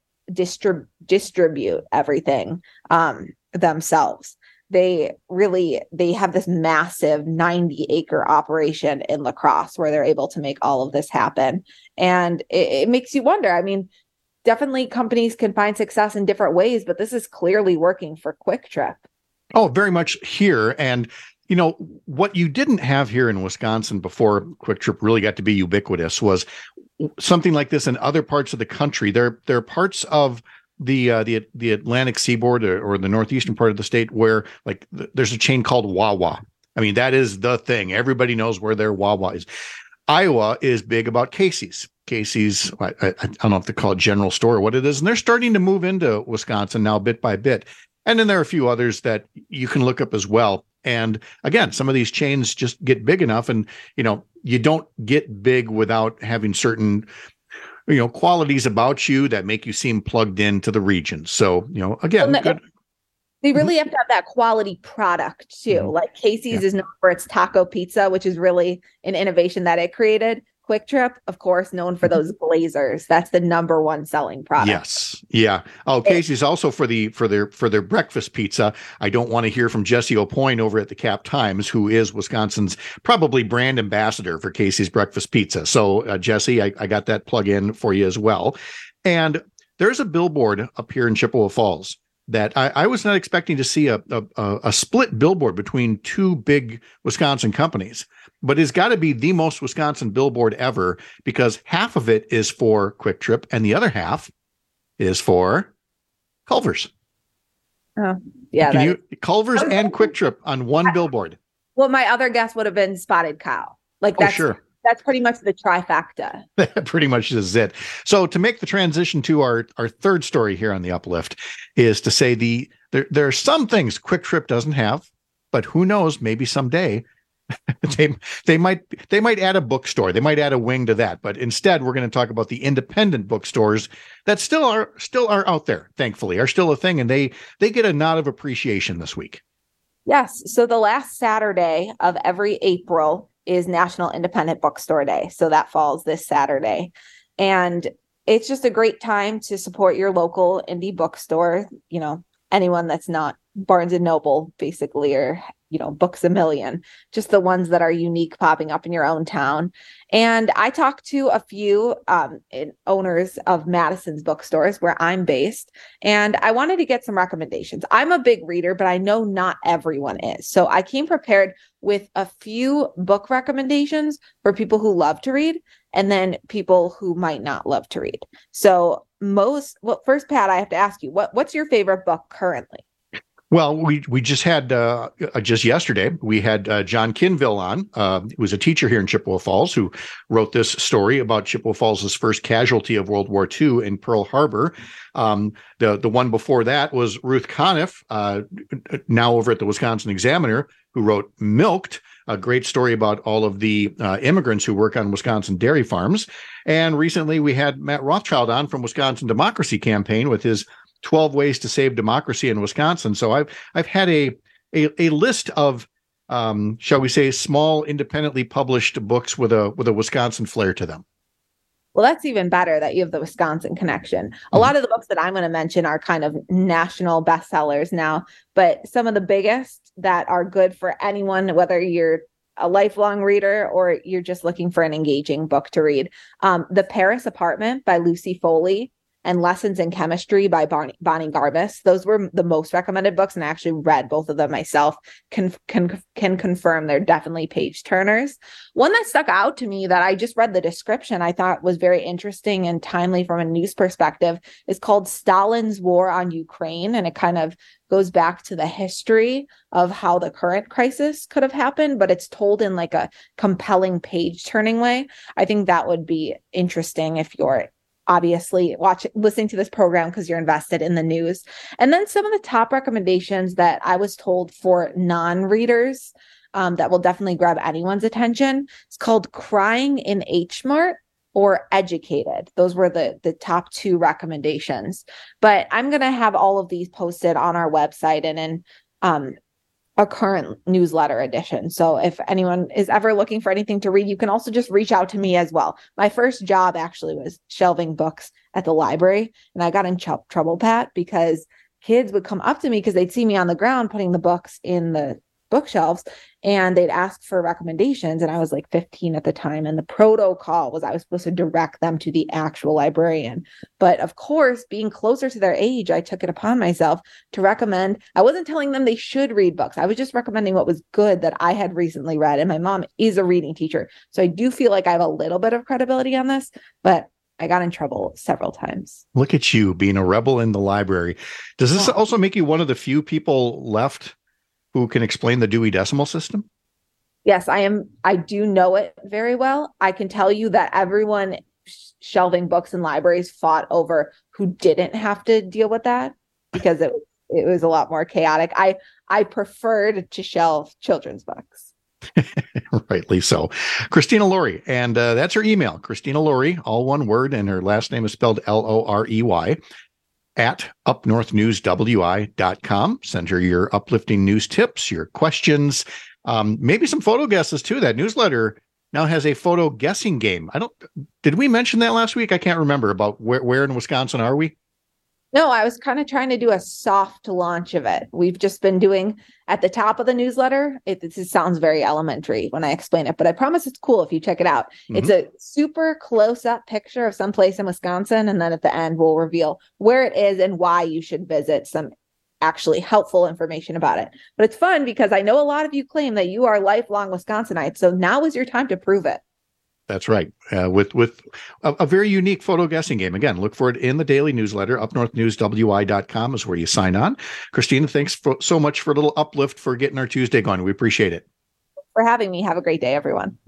distribute everything themselves. They have this massive 90-acre operation in La Crosse where they're able to make all of this happen. And it makes you wonder, I mean, definitely companies can find success in different ways, but this is clearly working for Quick Trip.
Oh, very much here. And, you know, what you didn't have here in Wisconsin before Quick Trip really got to be ubiquitous was something like this in other parts of the country. There are parts of the Atlantic seaboard or the northeastern part of the state where like there's a chain called Wawa. I mean, that is the thing. Everybody knows where their Wawa is. Iowa is big about Casey's. Casey's, I don't know if they call it general store or what it is. And they're starting to move into Wisconsin now bit by bit. And then there are a few others that you can look up as well. And again, some of these chains just get big enough and, you know, you don't get big without having certain, you know, qualities about you that make you seem plugged into the region. So, you know, again, good.
They really have to have that quality product too. Like Casey's is known for its taco pizza, which is really an innovation that it created. Quick Trip, of course, known for those glazers. That's the number one selling product.
Yes. Yeah. Oh, Casey's also for their breakfast pizza. I don't want to hear from Jesse O'Poyne over at the Cap Times, who is Wisconsin's probably brand ambassador for Casey's breakfast pizza. So, Jesse, I got that plug in for you as well. And there's a billboard up here in Chippewa Falls that I was not expecting to see a split billboard between two big Wisconsin companies, but it's got to be the most Wisconsin billboard ever because half of it is for Quick Trip and the other half is for Culver's.
Oh, yeah.
Culver's and Quick Trip on one billboard.
Well, my other guess would have been Spotted Cow. Like that's,
sure.
That's pretty much the trifecta.
That pretty much is it. So to make the transition to our third story here on the Uplift is to say there are some things Quick Trip doesn't have, but who knows, maybe someday they might add a bookstore. They might add a wing to that. But instead, we're going to talk about the independent bookstores that still are out there, thankfully, are still a thing. And they get a nod of appreciation this week.
Yes. So the last Saturday of every April is National Independent Bookstore Day. So that falls this Saturday. And it's just a great time to support your local indie bookstore, you know, anyone that's not Barnes and Noble, basically, or, you know, Books A Million, just the ones that are unique popping up in your own town. And I talked to a few owners of Madison's bookstores where I'm based, and I wanted to get some recommendations. I'm a big reader, but I know not everyone is. So I came prepared with a few book recommendations for people who love to read and then people who might not love to read. So first, Pat, I have to ask you, what's your favorite book currently?
Well, we just had just yesterday we had John Kinville on. He was a teacher here in Chippewa Falls who wrote this story about Chippewa Falls' first casualty of World War II in Pearl Harbor. The one before that was Ruth Conniff, now over at the Wisconsin Examiner, who wrote Milked, a great story about all of the immigrants who work on Wisconsin dairy farms. And recently we had Matt Rothschild on from Wisconsin Democracy Campaign with his 12 Ways to Save Democracy in Wisconsin. So I've had a list of, shall we say, small independently published books with a Wisconsin flair to them.
Well, that's even better that you have the Wisconsin connection. A lot of the books that I'm going to mention are kind of national bestsellers now, but some of the biggest that are good for anyone, whether you're a lifelong reader or you're just looking for an engaging book to read. The Paris Apartment by Lucy Foley and Lessons in Chemistry by Bonnie Garbus. Those were the most recommended books, and I actually read both of them myself. Can confirm they're definitely page turners. One that stuck out to me that I just read the description I thought was very interesting and timely from a news perspective is called Stalin's War on Ukraine, and it kind of goes back to the history of how the current crisis could have happened, but it's told in like a compelling page turning way. I think that would be interesting if you're obviously listening to this program because you're invested in the news. And then some of the top recommendations that I was told for non-readers that will definitely grab anyone's attention. It's called Crying in H Mart or Educated. Those were the top two recommendations. But I'm going to have all of these posted on our website and in a current newsletter edition. So if anyone is ever looking for anything to read, you can also just reach out to me as well. My first job actually was shelving books at the library, and I got in trouble, Pat, because kids would come up to me because they'd see me on the ground putting the books in the bookshelves, and they'd ask for recommendations. And I was like 15 at the time. And the protocol was I was supposed to direct them to the actual librarian. But of course, being closer to their age, I took it upon myself to recommend. I wasn't telling them they should read books. I was just recommending what was good that I had recently read. And my mom is a reading teacher. So I do feel like I have a little bit of credibility on this, but I got in trouble several times.
Look at you being a rebel in the library. Does this also make you one of the few people left who can explain the Dewey Decimal System?
Yes, I am. I do know it very well. I can tell you that everyone shelving books in libraries fought over who didn't have to deal with that because it was a lot more chaotic. I preferred to shelve children's books.
Rightly so. Christina Laurie, and that's her email, Christina Laurie, all one word, and her last name is spelled Lorey, at upnorthnewswi.com. Send her your uplifting news tips, your questions, maybe some photo guesses too. That newsletter now has a photo guessing game. Did we mention that last week? I can't remember. About where in Wisconsin are we?
No, I was kind of trying to do a soft launch of it. We've just been doing at the top of the newsletter. It sounds very elementary when I explain it, but I promise it's cool if you check it out. Mm-hmm. It's a super close-up picture of some place in Wisconsin, and then at the end we'll reveal where it is and why you should visit, some actually helpful information about it. But it's fun because I know a lot of you claim that you are lifelong Wisconsinites, so now is your time to prove it.
That's right. With a very unique photo guessing game. Again, look for it in the daily newsletter. upnorthnewswi.com is where you sign on. Christina, thanks so much for a little uplift for getting our Tuesday going. We appreciate it.
Thanks for having me. Have a great day, everyone.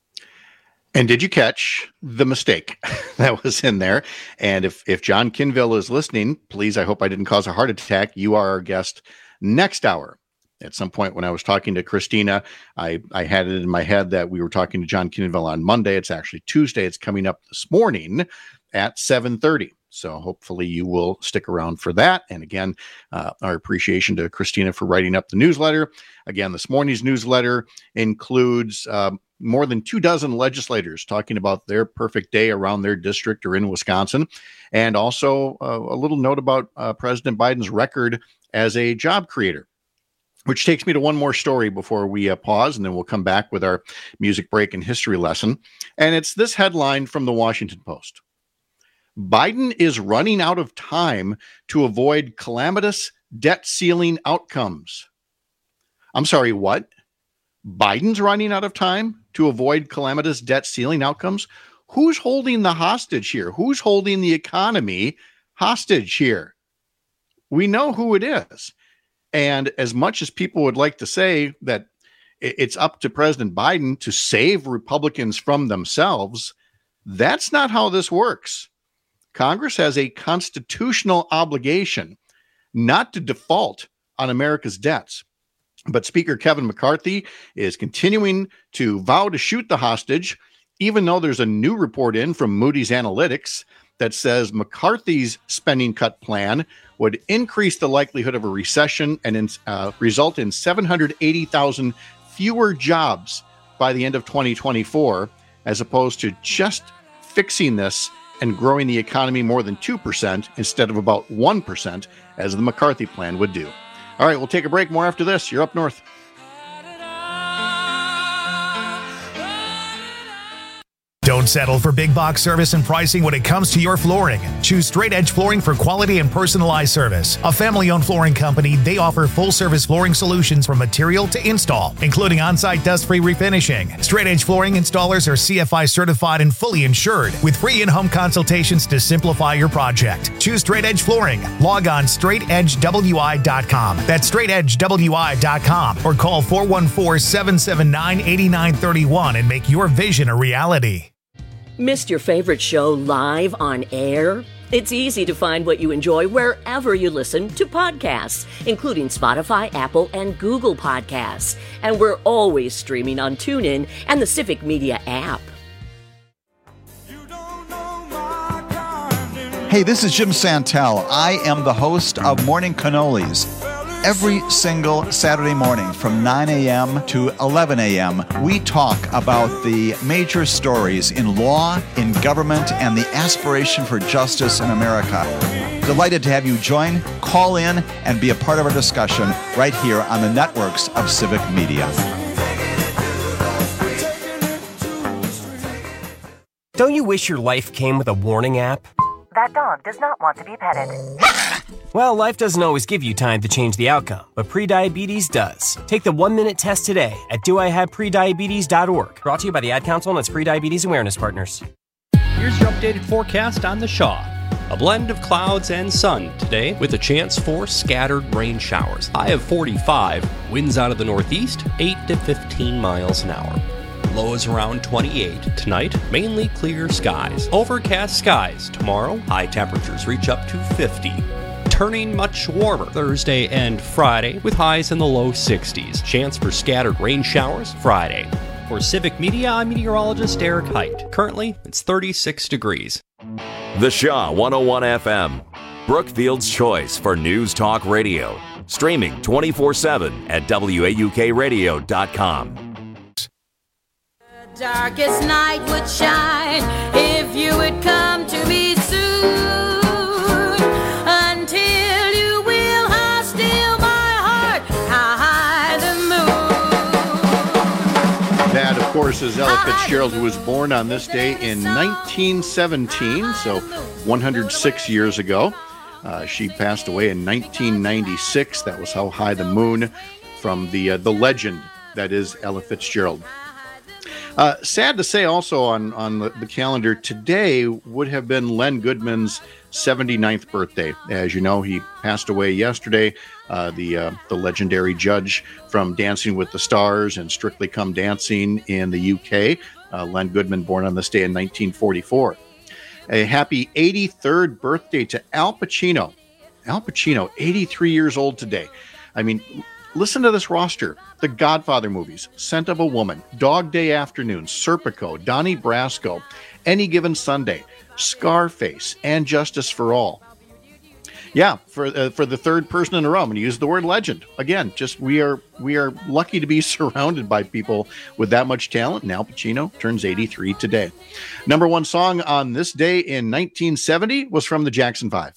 And did you catch the mistake that was in there? And if John Kinville is listening, please, I hope I didn't cause a heart attack. You are our guest next hour. At some point when I was talking to Christina, I had it in my head that we were talking to John Kinville on Monday. It's actually Tuesday. It's coming up this morning at 7:30. So hopefully you will stick around for that. And again, our appreciation to Christina for writing up the newsletter. Again, this morning's newsletter includes more than 24 legislators talking about their perfect day around their district or in Wisconsin. And also a little note about President Biden's record as a job creator. Which takes me to one more story before we pause, and then we'll come back with our music break and history lesson. And it's this headline from the Washington Post. Biden is running out of time to avoid calamitous debt ceiling outcomes. I'm sorry, what? Biden's running out of time to avoid calamitous debt ceiling outcomes? Who's holding the hostage here? Who's holding the economy hostage here? We know who it is. And as much as people would like to say that it's up to President Biden to save Republicans from themselves, that's not how this works. Congress has a constitutional obligation not to default on America's debts. But Speaker Kevin McCarthy is continuing to vow to shoot the hostage, even though there's a new report in from Moody's Analytics that says McCarthy's spending cut plan would increase the likelihood of a recession and result in 780,000 fewer jobs by the end of 2024, as opposed to just fixing this and growing the economy more than 2% instead of about 1%, as the McCarthy plan would do. All right, we'll take a break. More after this. You're Up North.
Don't settle for big box service and pricing when it comes to your flooring. Choose Straight Edge Flooring for quality and personalized service. A family-owned flooring company, they offer full-service flooring solutions from material to install, including on-site dust-free refinishing. Straight Edge Flooring installers are CFI certified and fully insured, with free in-home consultations to simplify your project. Choose Straight Edge Flooring. Log on straightedgewi.com. That's straightedgewi.com, or call 414-779-8931 and make your vision a reality.
Missed your favorite show live on air? It's easy to find what you enjoy wherever you listen to podcasts, including Spotify, Apple, and Google Podcasts. And we're always streaming on TuneIn and the Civic Media app.
Hey, this is Jim Santel. I am the host of Morning Cannolis. Every single Saturday morning from 9 a.m. to 11 a.m., we talk about the major stories in law, in government, and the aspiration for justice in America. Delighted to have you join, call in, and be a part of our discussion right here on the networks of Civic Media.
Don't you wish your life came with a warning app?
That dog does not want to be petted.
Well, life doesn't always give you time to change the outcome, but prediabetes does. Take the 1-minute test today at doihaveprediabetes.org. Brought to you by the Ad Council and its Prediabetes Awareness Partners.
Here's your updated forecast on the Shaw. A blend of clouds and sun today with a chance for scattered rain showers. High of 45, winds out of the northeast, 8 to 15 miles an hour. Lows around 28. Tonight, mainly clear skies. Overcast skies. Tomorrow, high temperatures reach up to 50. Turning much warmer Thursday and Friday with highs in the low 60s. Chance for scattered rain showers Friday. For Civic Media, I'm meteorologist Eric Height. Currently, it's 36 degrees.
The Shaw 101 FM. Brookfield's choice for news talk radio. Streaming 24/7 at WAUKradio.com.
Darkest night would shine if you would come to me soon. Until you will, how still my heart, how high the moon.
That, of course, is Ella Fitzgerald, who was born on this day in 1917, so 106 years ago. She passed away in 1996. That was How High the Moon, from the legend that is Ella Fitzgerald. Sad to say also on the calendar today would have been Len Goodman's 79th birthday. As you know, he passed away yesterday, the legendary judge from Dancing with the Stars and Strictly Come Dancing in the UK. Len Goodman, born on this day in 1944. A happy 83rd birthday to Al Pacino. Al Pacino, 83 years old today. I mean, listen to this roster. The Godfather movies, Scent of a Woman, Dog Day Afternoon, Serpico, Donnie Brasco, Any Given Sunday, Scarface, and Justice for All. Yeah, for the third person in a row, I'm going to use the word legend. Again, just we are lucky to be surrounded by people with that much talent, and Al Pacino turns 83 today. Number one song on this day in 1970 was from the Jackson 5.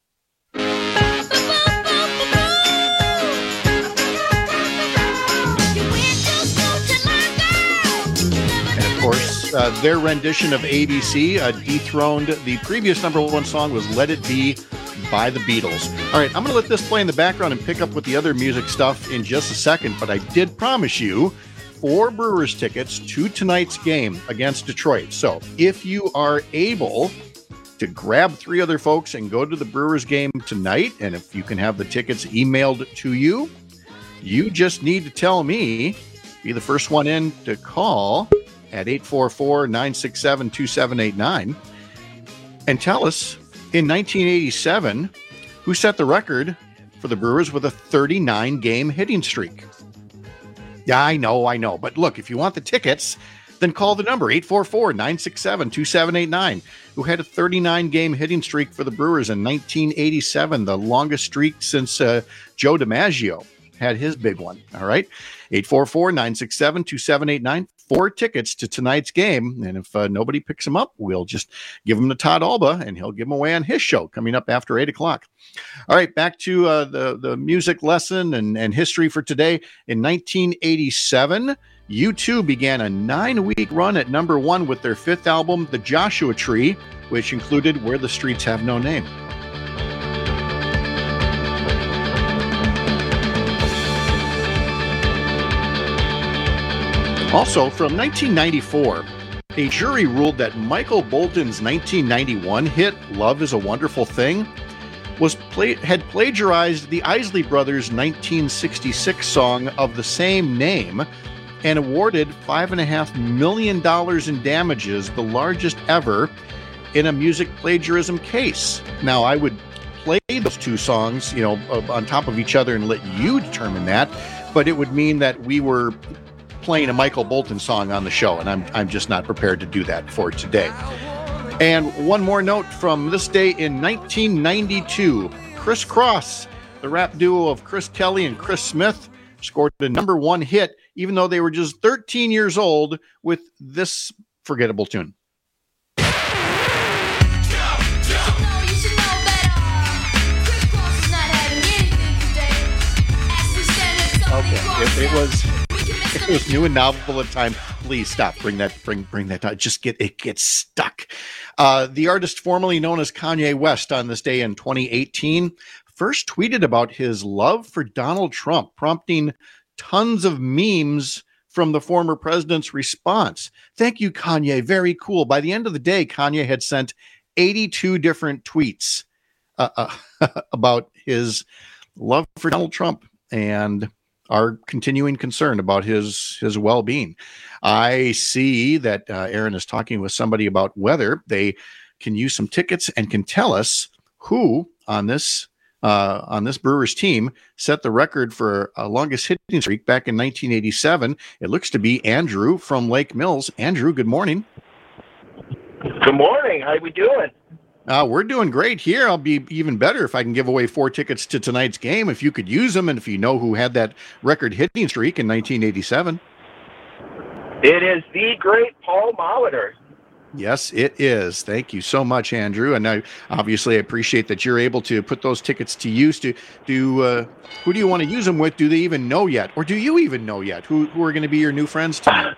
Their rendition of ABC dethroned the previous number one song was Let It Be by the Beatles. All right, I'm going to let this play in the background and pick up with the other music stuff in just a second, but I did promise you 4 Brewers tickets to tonight's game against Detroit. So if you are able to grab 3 other folks and go to the Brewers game tonight, and if you can have the tickets emailed to you, you just need to tell me, be the first one in to call at 844-967-2789 and tell us, in 1987, who set the record for the Brewers with a 39-game hitting streak. Yeah, I know. But look, if you want the tickets, then call the number 844-967-2789. Who had a 39-game hitting streak for the Brewers in 1987, the longest streak since Joe DiMaggio had his big one. All right, 844-967-2789. 4 tickets to tonight's game, and if nobody picks them up, we'll just give them to Todd Alba, and he'll give them away on his show coming up after 8 o'clock. All right, back to the music lesson and history for today. In 1987, U2 began a 9-week run at number 1 with their 5th album, The Joshua Tree, which included Where the Streets Have No Name. Also, from 1994, a jury ruled that Michael Bolton's 1991 hit, Love is a Wonderful Thing, had plagiarized the Isley Brothers' 1966 song of the same name and awarded $5.5 million in damages, the largest ever in a music plagiarism case. Now, I would play those 2 songs, on top of each other and let you determine that, but it would mean that we were playing a Michael Bolton song on the show, and I'm just not prepared to do that for today. And one more note from this day in 1992, Criss Cross, the The rap duo of Chris Kelly and Chris Smith scored the #1 hit, even though they were just 13 years old, with this forgettable tune. Okay, if it was new and novel at the time, please stop. Bring that down. It gets stuck. The artist formerly known as Kanye West on this day in 2018 first tweeted about his love for Donald Trump, prompting tons of memes from the former president's response. Thank you, Kanye. Very cool. By the end of the day, Kanye had sent 82 different tweets about his love for Donald Trump and our continuing concern about his well-being. I see that Aaron is talking with somebody about whether they can use some tickets and can tell us who on this Brewers team set the record for longest hitting streak back in 1987. It looks to be Andrew from Lake Mills. Andrew, good morning.
Good morning. How are we doing?
We're doing great here. I'll be even better if I can give away 4 tickets to tonight's game, if you could use them, and if you know who had that record hitting streak in 1987.
It is the great Paul Molitor.
Yes, it is. Thank you so much, Andrew. And I obviously appreciate that you're able to put those tickets to use. Who do you want to use them with? Do they even know yet? Or do you even know yet who are going to be your new friends tonight?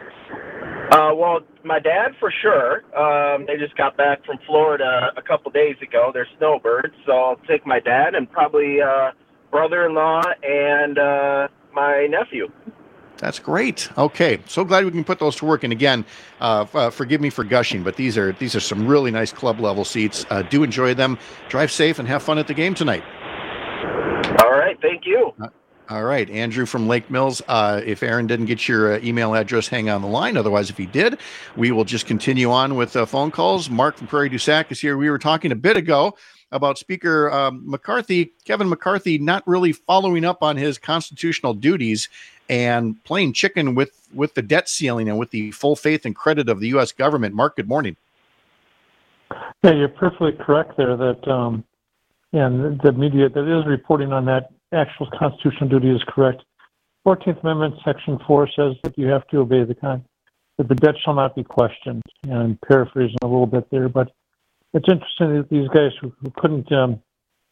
Well, my dad for sure. They just got back from Florida a couple days ago. They're snowbirds, so I'll take my dad and probably brother-in-law and my nephew.
That's great. Okay, so glad we can put those to work. And again, forgive me for gushing, but these are some really nice club level seats. Do enjoy them. Drive safe and have fun at the game tonight.
All right, thank you.
All right, Andrew from Lake Mills. If Aaron didn't get your email address, hang on the line. Otherwise, if he did, we will just continue on with phone calls. Mark from Prairie du Sac is here. We were talking a bit ago about Speaker Kevin McCarthy, not really following up on his constitutional duties and playing chicken with the debt ceiling and with the full faith and credit of the U.S. government. Mark, good morning.
Yeah, you're perfectly correct there that and the media that is reporting on that actual constitutional duty is correct. 14th Amendment, Section 4 says that you have to obey that the debt shall not be questioned. And I'm paraphrasing a little bit there, but it's interesting that these guys who couldn't, listen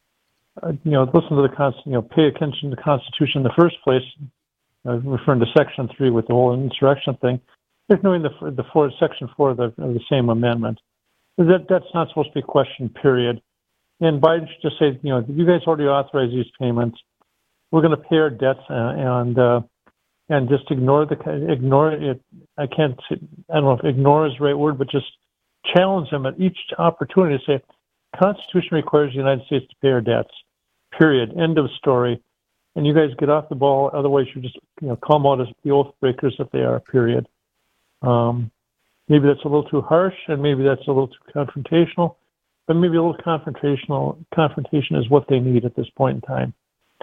to the pay attention to the Constitution in the first place, referring to Section 3 with the whole insurrection thing, they're ignoring the Section 4 of the same amendment. That's not supposed to be questioned, period. And Biden should just say, you guys already authorized these payments. We're going to pay our debts and just ignore it. I don't know if ignore is the right word, but just challenge them at each opportunity to say, Constitution requires the United States to pay our debts, period, end of story. And you guys get off the ball. Otherwise, you just call them out as the oath breakers that they are, period. Maybe that's a little too harsh, and maybe that's a little too confrontational. But maybe a little confrontation is what they need at this point in time.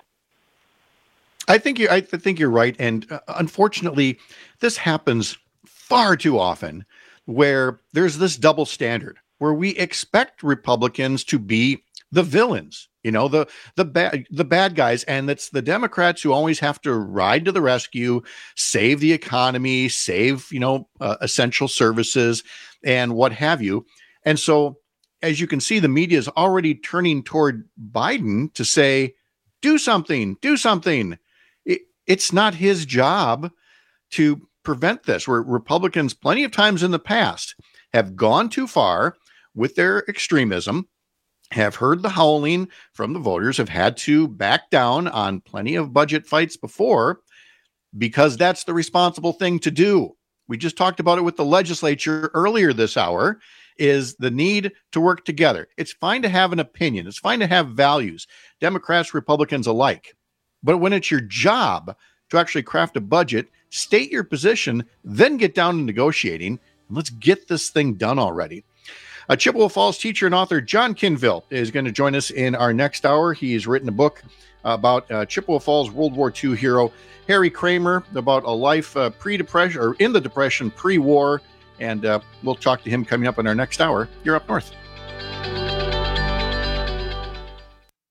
I think you're right, and unfortunately, this happens far too often, where there's this double standard, where we expect Republicans to be the villains, the bad guys, and it's the Democrats who always have to ride to the rescue, save the economy, save essential services, and what have you. And so, as you can see, the media is already turning toward Biden to say, do something. It's not his job to prevent this. Where Republicans plenty of times in the past have gone too far with their extremism, have heard the howling from the voters, have had to back down on plenty of budget fights before, because that's the responsible thing to do. We just talked about it with the legislature earlier this hour, is the need to work together. It's fine to have an opinion. It's fine to have values, Democrats, Republicans alike. But when it's your job to actually craft a budget, state your position, then get down to negotiating, and let's get this thing done already. Chippewa Falls teacher and author John Kinville is going to join us in our next hour. He's written a book about Chippewa Falls World War II hero Harry Kramer, about a life pre-Depression, or in the Depression, pre-war, and we'll talk to him coming up in our next hour. You're Up North.
To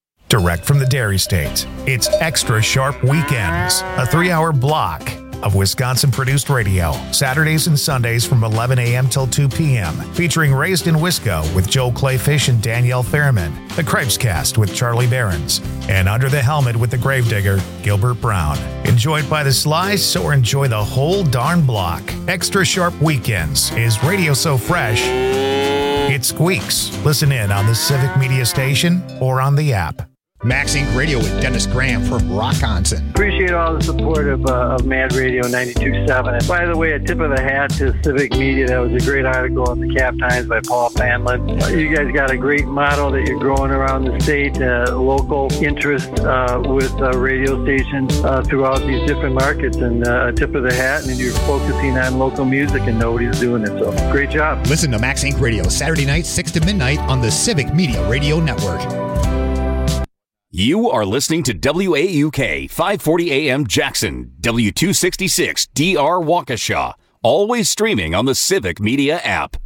direct from the Dairy State. It's Extra Sharp Weekends, a 3-hour block of Wisconsin-produced radio, Saturdays and Sundays from 11 a.m. till 2 p.m., featuring Raised in Wisco with Joe Clayfish and Danielle Fairman, The Cripescast with Charlie Behrens, and Under the Helmet with the Gravedigger, Gilbert Brown. Enjoyed by the slice or enjoy the whole darn block. Extra Sharp Weekends is radio so fresh, it squeaks. Listen in on the Civic Media Station or on the app.
Max Inc. Radio with Dennis Graham from Rockonson.
Appreciate all the support of Mad Radio 92.7. And by the way, a tip of the hat to Civic Media. That was a great article in the Cap Times by Paul Fanlin. You guys got a great model that you're growing around the state, local interest with radio stations throughout these different markets. And a tip of the hat, and you're focusing on local music and nobody's doing it. So great job.
Listen to Max Inc. Radio Saturday night, 6 to midnight on the Civic Media Radio Network.
You are listening to WAUK 540 AM Jackson, W266 DR Waukesha, always streaming on the Civic Media app.